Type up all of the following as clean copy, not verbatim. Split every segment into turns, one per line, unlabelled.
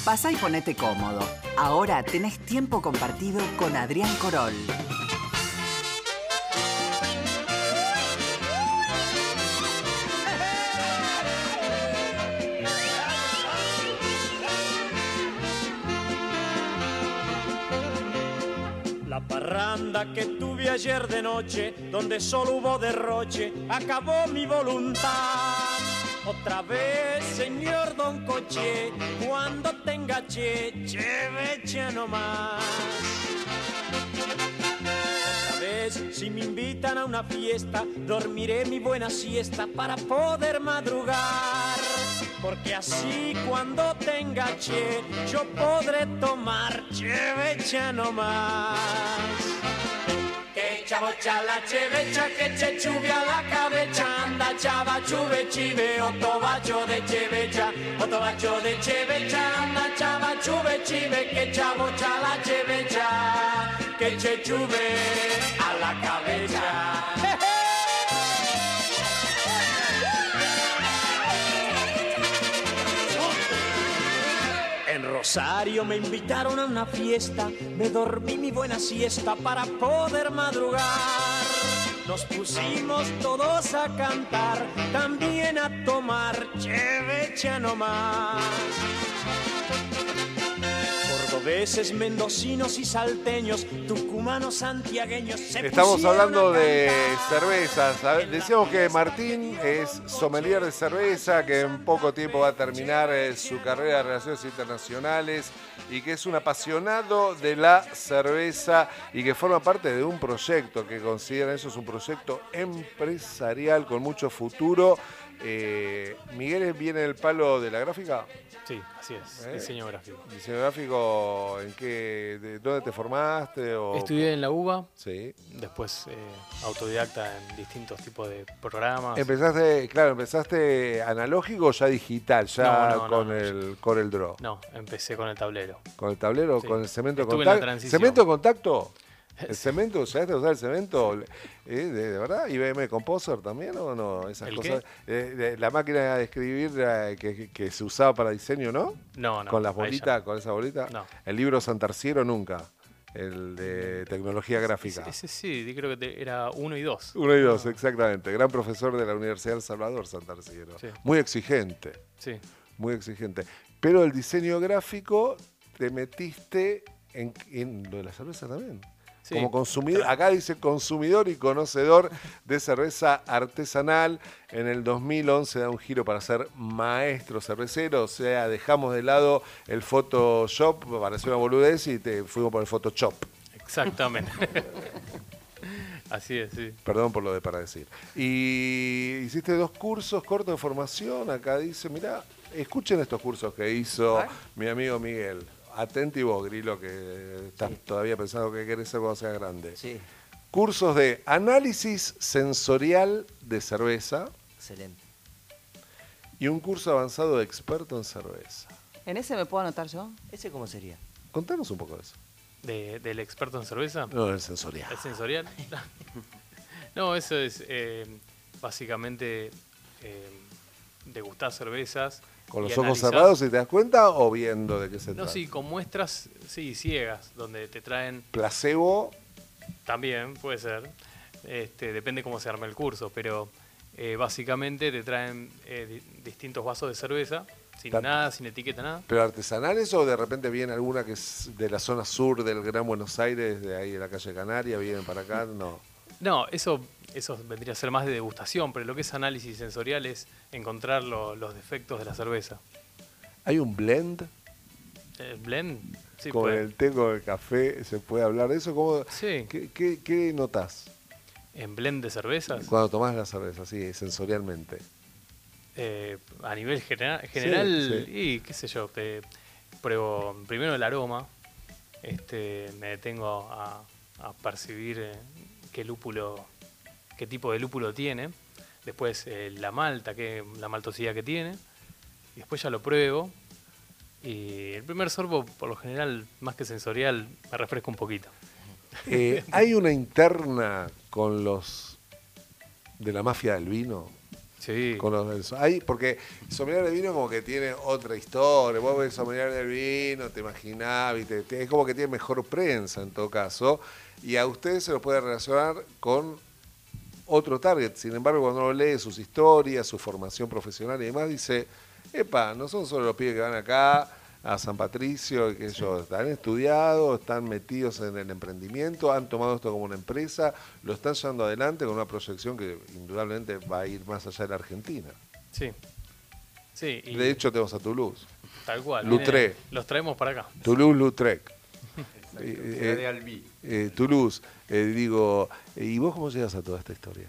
Pasá y ponete cómodo. Ahora tenés tiempo compartido con Adrián Corol.
La parranda que tuve ayer de noche, donde solo hubo derroche, acabó mi voluntad. Otra vez, señor Don Coche, cuando tenga chevecha nomás. Otra vez, si me invitan a una fiesta, dormiré mi buena siesta para poder madrugar. Porque así cuando tenga yo podré tomar chevecha nomás. Que chavocha la chevecha, que che chuvia la cabeza, anda chava chuve chive, otto bacio de chevecha, anda chava chuve chive, que chavocha la chevecha, que che chuve a la cabeza. En Rosario me invitaron a una fiesta, me dormí mi buena siesta para poder madrugar. Nos pusimos todos a cantar, también a tomar chevecha nomás. Cordobeses, mendocinos y salteños, tucumanos, santiagueños.
Estamos hablando de cervezas. Decíamos que Martín es sommelier de cerveza, que en poco tiempo va a terminar su carrera de Relaciones Internacionales y que es un apasionado de la cerveza y que forma parte de un proyecto que consideran eso es un proyecto empresarial con mucho futuro. Miguel viene del palo de la gráfica.
Sí, así es, diseño gráfico.
¿Diseño gráfico en qué? ¿Dónde te formaste?
Estudié en la UBA,
sí.
Después autodidacta en distintos tipos de programas.
¿Empezaste analógico o ya digital? Ya con el Corel Draw.
No, empecé con el tablero.
¿Con el tablero?
Sí.
¿Con el cemento de
Estuve
contacto?
en la transición.
¿Cemento de contacto? ¿El cemento? ¿Llegaste a usar el cemento? ¿De verdad? ¿IBM Composer también o no? Esas
¿El
cosas. La máquina de escribir que se usaba para diseño, ¿no?
No.
¿Con las bolitas? ¿Con esa bolita?
No.
¿El libro Santarciero nunca? El de tecnología gráfica.
Ese sí, creo que era 1 y 2.
1 y 2, exactamente. Gran profesor de la Universidad de El Salvador, Santarciero. Sí. Muy exigente.
Sí.
Muy exigente. Pero el diseño gráfico te metiste en lo de la cerveza también. Sí, como consumidor, acá dice consumidor y conocedor de cerveza artesanal. En el 2011 da un giro para ser maestro cervecero, o sea, dejamos de lado el Photoshop, pareció una boludez y fuimos por el Photoshop.
Exactamente. Así es, sí.
Perdón por lo de para decir. Y hiciste 2 cursos cortos de formación, acá dice, mirá, escuchen estos cursos que hizo mi amigo Miguel. Atenti vos, Grilo, que estás todavía pensando que querés ser cuando seas grande.
Sí.
Cursos de análisis sensorial de cerveza.
Excelente.
Y un curso avanzado de experto en cerveza.
¿En ese me puedo anotar yo?
¿Ese cómo sería?
Contanos un poco de eso.
¿Del experto en cerveza?
No, del sensorial.
¿El sensorial? No, eso es básicamente degustar cervezas.
¿Con los ojos cerrados, si te das cuenta, o viendo de qué se trata?
No, sí, con muestras, ciegas, donde te traen...
¿Placebo?
También, puede ser. Depende cómo se arme el curso, pero básicamente te traen distintos vasos de cerveza, sin nada, sin etiqueta, nada.
¿Pero artesanales o de repente viene alguna que es de la zona sur del Gran Buenos Aires, de ahí de la calle Canaria, vienen para acá? No.
No, eso vendría a ser más de degustación, pero lo que es análisis sensorial es encontrar los defectos de la cerveza.
¿Hay un blend?
¿El blend? Sí,
con
puede.
el té, con el café, ¿se puede hablar de eso? ¿Cómo,
sí.
¿Qué notás?
¿En blend de cervezas?
Cuando tomás la cerveza, sí, sensorialmente.
A nivel general
sí.
Y qué sé yo, pruebo primero el aroma, me detengo a percibir qué tipo de lúpulo tiene, después la malta, la maltosidad que tiene, y después ya lo pruebo, y el primer sorbo, por lo general, más que sensorial, me refresca un poquito.
¿Hay una interna con los de la mafia del vino?
Sí.
Con ahí, porque sommelier de vino como que tiene otra historia. Vos ves sommelier del vino, te imaginás, ¿viste? Es como que tiene mejor prensa en todo caso. Y a ustedes se los puede relacionar con otro target. Sin embargo, cuando uno lee sus historias, su formación profesional y demás, dice, epa, no son solo los pibes que van acá a San Patricio, que ellos están estudiados, están metidos en el emprendimiento, han tomado esto como una empresa, lo están llevando adelante con una proyección que indudablemente va a ir más allá de la Argentina.
Sí. Sí. Y
De hecho, tenemos a Toulouse.
tal cual.
Lautrec.
Los traemos para acá.
Toulouse-Lautrec.
de Albi.
Toulouse, digo, ¿y vos cómo llegas a toda esta historia?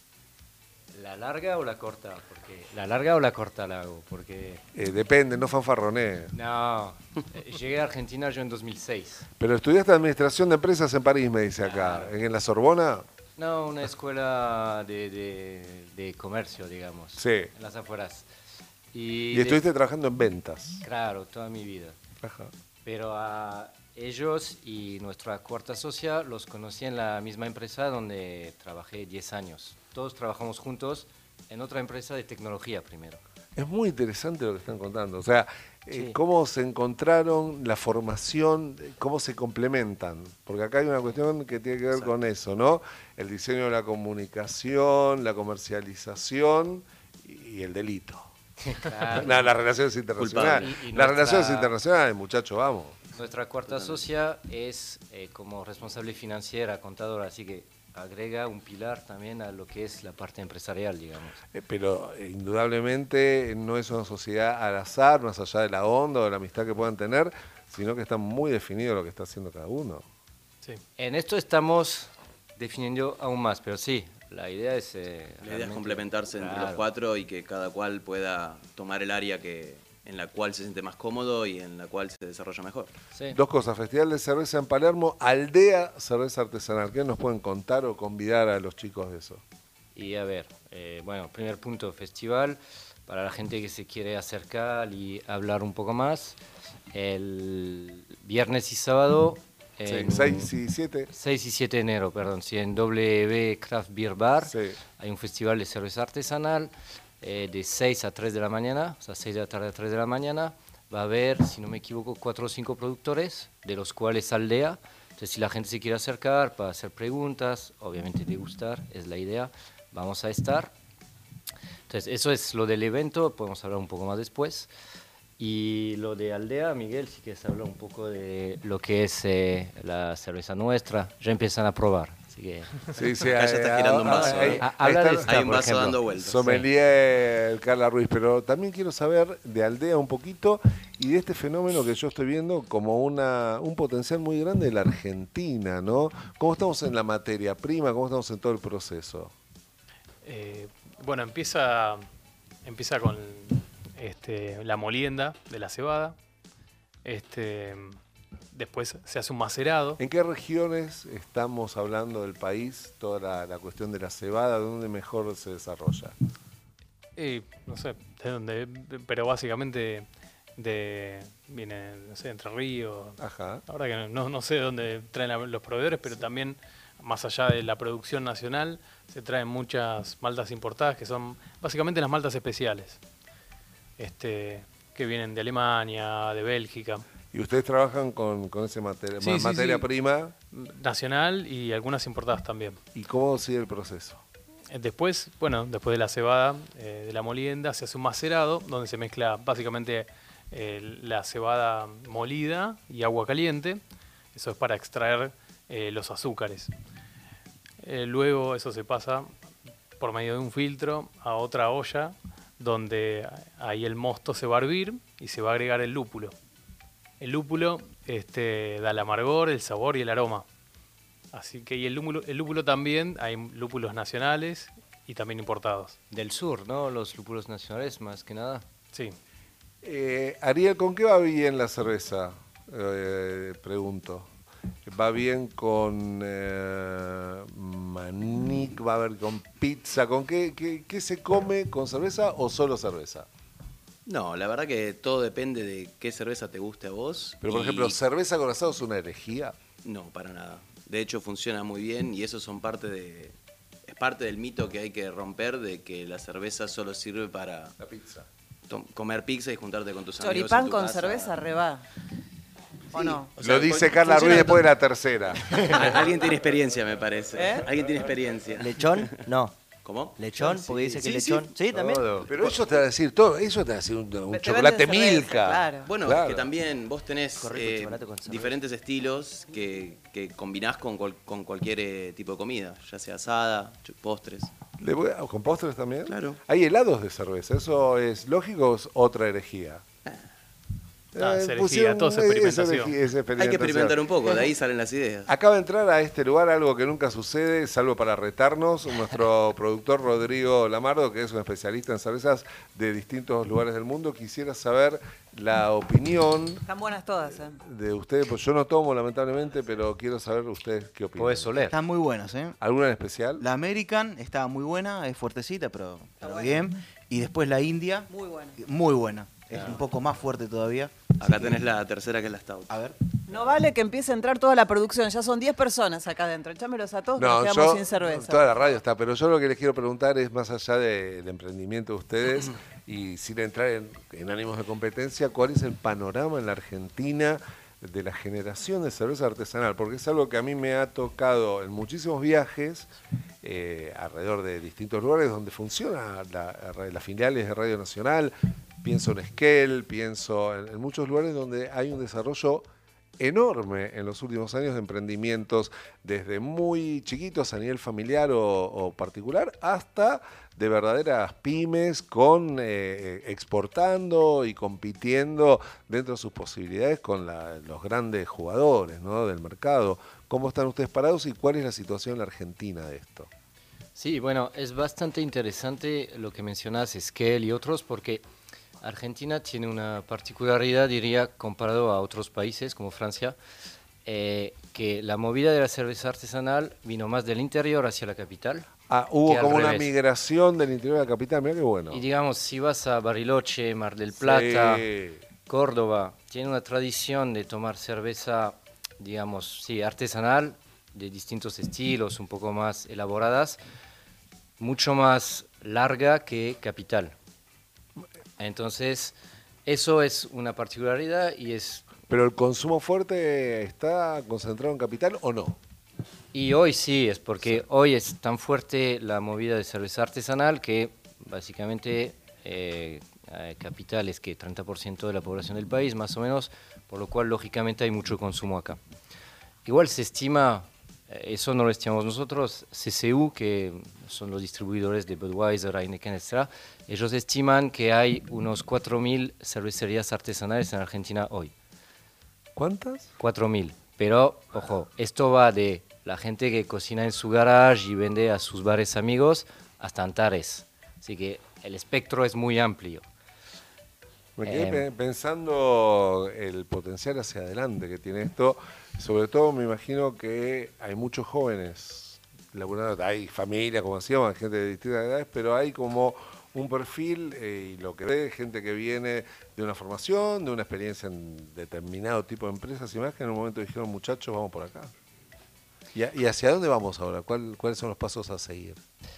¿La larga o la corta? Porque la larga o la corta la hago, porque
Depende, no fanfarroné.
no, llegué a Argentina yo en 2006.
Pero estudiaste Administración de Empresas en París, me dice acá.
Claro.
¿En la Sorbona?
No, una escuela de comercio, digamos,
Sí.
en las afueras.
Y estuviste trabajando en ventas.
Claro, toda mi vida.
Ajá.
Pero a ellos y nuestra cuarta socia los conocí en la misma empresa donde trabajé 10 años. Todos trabajamos juntos en otra empresa de tecnología primero.
Es muy interesante lo que están contando. O sea,
Sí.
cómo se encontraron, la formación, cómo se complementan. Porque acá hay una cuestión que tiene que ver con eso, ¿no? El diseño de la comunicación, la comercialización y el delito.
Claro.
No, las relaciones internacionales.
Culpable. Y
Las
nuestra-
relaciones internacionales, muchachos, vamos.
Nuestra cuarta socia es como responsable financiera, contadora, así que agrega un pilar también a lo que es la parte empresarial, digamos.
Pero indudablemente no es una sociedad al azar, más allá de la onda o de la amistad que puedan tener, sino que está muy definido lo que está haciendo cada uno.
Sí.
En esto estamos definiendo aún más, pero sí, la idea es...
La idea es
realmente-
complementarse entre los
Claro.
cuatro y que cada cual pueda tomar el área en la cual se siente más cómodo y en la cual se desarrolla mejor.
Sí.
Dos cosas, Festival de Cerveza en Palermo, Aldea Cerveza Artesanal. ¿Qué nos pueden contar o convidar a los chicos de eso?
Y a ver, bueno, primer punto, festival, para la gente que se quiere acercar y hablar un poco más, el viernes y sábado, en
6 y 7.
6 y 7 de enero, perdón, sí, en W Craft Beer Bar,
Sí.
hay un festival de cerveza artesanal de 6 a 3 de la mañana, o sea, 6 de la tarde a 3 de la mañana. Va a haber, si no me equivoco, 4 o 5 productores, de los cuales Aldea. Entonces, si la gente se quiere acercar para hacer preguntas, obviamente degustar, es la idea, vamos a estar. Entonces, eso es lo del evento, podemos hablar un poco más después. Y lo de Aldea, Miguel, si quieres hablar un poco de lo que es la cerveza nuestra, ya empiezan a probar. Así que,
Sí, sí,
Acá ya está girando un vaso, ¿eh?
habla de esta,
Hay un
por
vaso
ejemplo.
dando vueltas.
Sommelier Carla Ruiz, pero también quiero saber de Aldea un poquito y de este fenómeno que yo estoy viendo como un potencial muy grande de la Argentina, ¿no? ¿Cómo estamos en la materia prima? ¿Cómo estamos en todo el proceso?
Bueno, empieza con la molienda de la cebada. Después se hace un macerado.
¿En qué regiones estamos hablando del país? Toda la cuestión de la cebada, ¿dónde mejor se desarrolla?
No sé de dónde, pero básicamente viene, no sé, Entre Ríos.
Ajá.
La verdad que no sé de dónde traen los proveedores, pero también, más allá de la producción nacional, se traen muchas maltas importadas que son básicamente las maltas especiales, que vienen de Alemania, de Bélgica,
¿Y ustedes trabajan con ese
Sí, sí,
materia
sí.
prima?
nacional y algunas importadas también.
¿Y cómo sigue el proceso?
Después, después de la cebada, de la molienda, se hace un macerado donde se mezcla básicamente la cebada molida y agua caliente. Eso es para extraer los azúcares. Luego eso se pasa por medio de un filtro a otra olla donde ahí el mosto se va a hervir y se va a agregar el lúpulo. El lúpulo da el amargor, el sabor y el aroma. Así que y el lúpulo también, hay lúpulos nacionales y también importados.
Del sur, ¿no? Los lúpulos nacionales, más que nada.
Sí.
Ariel, ¿con qué va bien la cerveza? Pregunto. ¿Va bien con manic? ¿Va a haber con pizza? ¿Con qué se come? ¿Con cerveza o solo cerveza?
No, la verdad que todo depende de qué cerveza te guste a vos.
Pero, por
y-
ejemplo, ¿cerveza con asado es una herejía?
No, para nada. De hecho, funciona muy bien y eso son parte de es parte del mito que hay que romper de que la cerveza solo sirve para
La pizza.
comer pizza y juntarte con tus amigos.
Choripán
en tu
con
casa.
cerveza, re va. ¿O no?
O sea,
Lo dice Carla
funciona
Ruiz después de la tercera.
Alguien tiene experiencia, me parece.
¿Eh?
Alguien tiene experiencia.
¿Lechón? No.
¿Cómo?
¿Lechón? Porque dice que lechón. Sí, también.
Todo. Pero eso te va a decir todo, eso te va a decir un
Te
chocolate
venden cerveza,
Milka.
claro.
Bueno,
Claro.
que también vos tenés
Correcto, chocolate con cerveza.
diferentes estilos que combinás con cualquier tipo de comida, ya sea asada, postres.
¿Con postres también?
Claro.
Hay helados de cerveza, ¿eso es lógico o es otra herejía?
Es herejía,
pusieron-
todo es
es
experimentación.
es
Hay que
experimentación.
experimentar un poco, de ahí salen las ideas.
Acaba de entrar a este lugar algo que nunca sucede, salvo para retarnos, nuestro productor Rodrigo Lamardo, que es un especialista en cervezas de distintos lugares del mundo. Quisiera saber la opinión
Están buenas todas, ¿eh?
de ustedes, pues yo no tomo lamentablemente, pero quiero saber ustedes qué opinan.
Puedes oler.
Están muy buenas, ¿eh?
¿Alguna en especial?
La American está muy buena, es fuertecita, pero bien. Y después la India,
Muy buena.
muy buena. Es un poco más fuerte todavía.
Acá tenés la tercera que es la Stout.
A ver.
No vale que empiece a entrar toda la producción. Ya son 10 personas acá adentro. Échamelos a todos, que nos quedamos sin cerveza.
toda la radio está, pero yo lo que les quiero preguntar es más allá del emprendimiento de ustedes y sin entrar en ánimos de competencia, ¿cuál es el panorama en la Argentina de la generación de cerveza artesanal? Porque es algo que a mí me ha tocado en muchísimos viajes alrededor de distintos lugares donde funciona las filiales de Radio Nacional. Pienso en Esquel, pienso en muchos lugares donde hay un desarrollo enorme en los últimos años de emprendimientos, desde muy chiquitos a nivel familiar o particular, hasta de verdaderas pymes con exportando y compitiendo dentro de sus posibilidades con los grandes jugadores, ¿no?, del mercado. ¿Cómo están ustedes parados y cuál es la situación en la Argentina de esto?
Sí, bueno, es bastante interesante lo que mencionas, Esquel y otros, porque Argentina tiene una particularidad, diría, comparado a otros países como Francia, que la movida de la cerveza artesanal vino más del interior hacia la capital.
Hubo
que al
como una
revés.
migración del interior de la capital, mira qué bueno.
Y digamos, si vas a Bariloche, Mar del Plata,
Sí.
Córdoba, tiene una tradición de tomar cerveza, digamos, sí, artesanal, de distintos estilos, un poco más elaboradas, mucho más larga que capital. Entonces, eso es una particularidad y es...
¿Pero el consumo fuerte está concentrado en capital o no?
Y hoy sí, es porque hoy es tan fuerte la movida de cerveza artesanal que básicamente capital es que 30% de la población del país, más o menos, por lo cual lógicamente hay mucho consumo acá. Igual se estima, eso no lo estimamos nosotros, CCU, que son los distribuidores de Budweiser, Heineken, etc., ellos estiman que hay unos 4.000 cervecerías artesanales en Argentina hoy.
¿Cuántas?
4.000. Pero, ojo, esto va de la gente que cocina en su garage y vende a sus bares amigos hasta Antares. Así que el espectro es muy amplio.
Me quedé pensando el potencial hacia adelante que tiene esto. Sobre todo me imagino que hay muchos jóvenes laburando, hay familia, como decíamos, hay gente de distintas edades, pero hay como un perfil y lo que ve, gente que viene de una formación, de una experiencia en determinado tipo de empresas y más, que en un momento dijeron, muchachos, vamos por acá. ¿Y hacia dónde vamos ahora? ¿Cuáles son los pasos a seguir?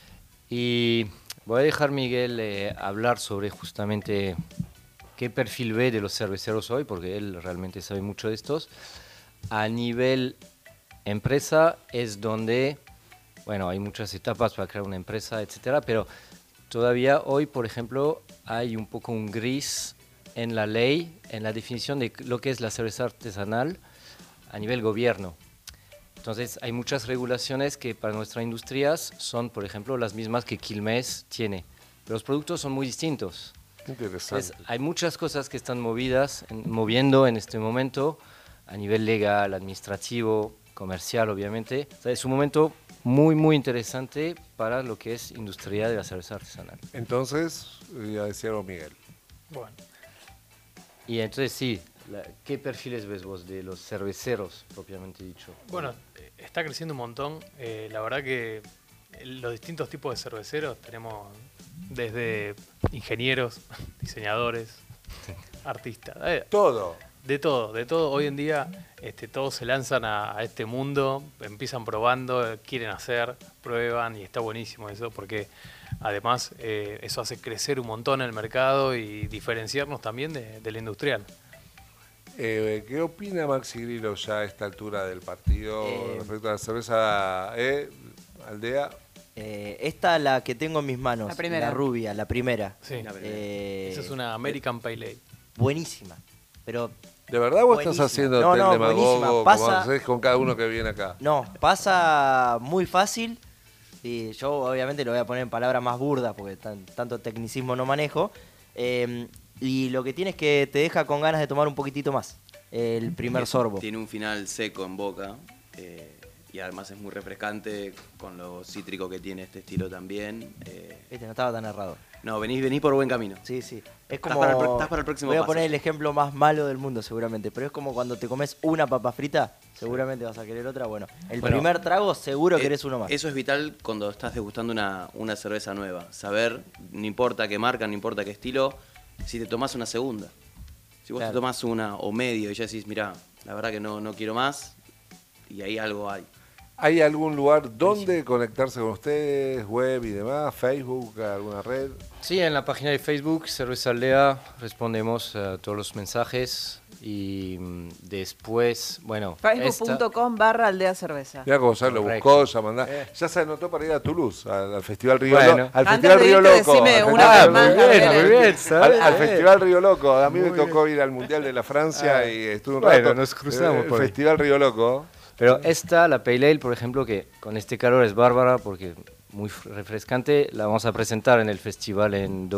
Y voy a dejar Miguel hablar sobre justamente qué perfil ve de los cerveceros hoy, porque él realmente sabe mucho de estos. A nivel empresa es donde, bueno, hay muchas etapas para crear una empresa, etcétera, pero todavía hoy, por ejemplo, hay un poco un gris en la ley, en la definición de lo que es la cerveza artesanal a nivel gobierno. Entonces, hay muchas regulaciones que para nuestras industrias son, por ejemplo, las mismas que Quilmes tiene. Pero los productos son muy distintos.
Interesante.
Entonces, hay muchas cosas que están moviendo en este momento a nivel legal, administrativo, comercial, obviamente. O sea, es un momento muy, muy interesante para lo que es industria de la cerveza artesanal.
Entonces, ya decía algo Miguel.
Bueno,
Y entonces sí, ¿qué perfiles ves vos de los cerveceros, propiamente dicho?
bueno, está creciendo un montón. La verdad que los distintos tipos de cerveceros tenemos desde ingenieros, diseñadores, artistas.
Todo.
De todo. Hoy en día todos se lanzan a este mundo, empiezan probando, quieren hacer, prueban y está buenísimo eso porque además eso hace crecer un montón el mercado y diferenciarnos también de la industrial.
¿Qué opina Maxi Grillo ya a esta altura del partido respecto a la cerveza Aldea?
Esta la que tengo en mis manos, la rubia, la primera.
Sí. Esa es una American Pale Ale.
Buenísima, pero...
¿De verdad vos estás haciendo el demagogo como haces con cada uno que viene acá?
No, pasa muy fácil y yo obviamente lo voy a poner en palabras más burdas porque tanto tecnicismo no manejo. Y lo que tiene es que te deja con ganas de tomar un poquitito más el primer sorbo.
Tiene un final seco en boca y además es muy refrescante con lo cítrico que tiene este estilo también.
No estaba tan errado.
No, venís por buen camino.
Sí. Es como...
Estás para el próximo
Voy a
paso.
poner el ejemplo más malo del mundo seguramente, pero es como cuando te comes una papa frita, seguramente vas a querer otra. Bueno, primer trago seguro querés uno más.
Eso es vital cuando estás degustando una cerveza nueva. Saber, no importa qué marca, no importa qué estilo, si te tomás una segunda. Si vos te tomás una o medio y ya decís, mirá, la verdad que no quiero más, y ahí algo hay.
¿Hay algún lugar donde conectarse con ustedes, web y demás? ¿Facebook, alguna red?
Sí, en la página de Facebook, Cerveza Aldea, respondemos a todos los mensajes y después, bueno...
Facebook.com/Aldea Cerveza.
Ya Gonzalo lo buscó, ya mandá. Ya se anotó para ir a Toulouse, al Festival Río
Loco.
Al Festival Río Loco.
Muy bien.
Al Festival Río Loco. A mí me tocó ir al Mundial de la Francia y estuve un rato.
Nos cruzamos por ahí.
Festival Río Loco.
Pero la Pale Ale, por ejemplo, que con este calor es bárbara porque muy refrescante, la vamos a presentar en el festival en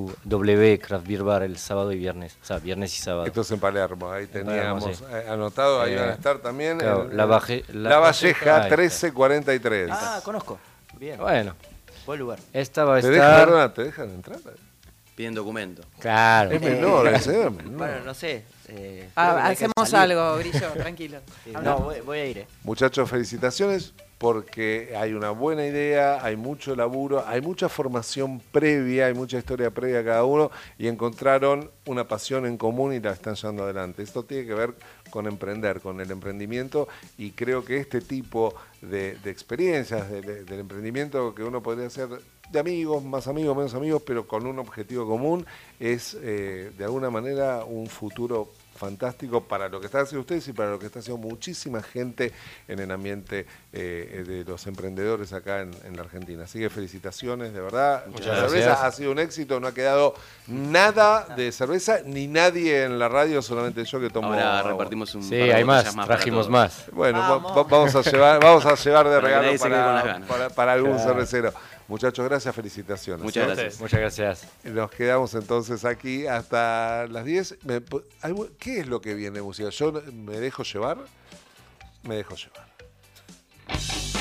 W Craft Beer Bar el sábado y viernes, o sea, viernes y sábado.
Esto es en Palermo, ahí teníamos anotado, ahí van a estar también.
Claro,
La Valleja 1343.
Conozco. Bien.
Bueno.
Buen lugar.
Esta va a estar...
¿Te dejan entrar?
Piden documento.
Claro.
Es menor, menor.
Bueno, no sé.
Hacemos algo, Grillo, tranquilo.
No, voy a ir.
Muchachos, felicitaciones porque hay una buena idea, hay mucho laburo, hay mucha formación previa, hay mucha historia previa a cada uno y encontraron una pasión en común y la están llevando adelante. Esto tiene que ver con emprender, con el emprendimiento y creo que este tipo de experiencias del emprendimiento que uno podría hacer de amigos, más amigos, menos amigos, pero con un objetivo común, es de alguna manera un futuro fantástico para lo que están haciendo ustedes y para lo que está haciendo muchísima gente en el ambiente de los emprendedores acá en la Argentina. Así que felicitaciones, de verdad.
Muchas
la cerveza ha sido un éxito, no ha quedado nada de cerveza, ni nadie en la radio, solamente yo que tomo.
Ahora repartimos un
Sí, hay más, trajimos más.
Bueno, vamos a llevar de regalo para algún cervecero. Muchachos, gracias, felicitaciones.
Muchas gracias.
Muchas gracias.
Nos quedamos entonces aquí hasta las 10. ¿Qué es lo que viene, música? ¿Yo me dejo llevar? Me dejo llevar.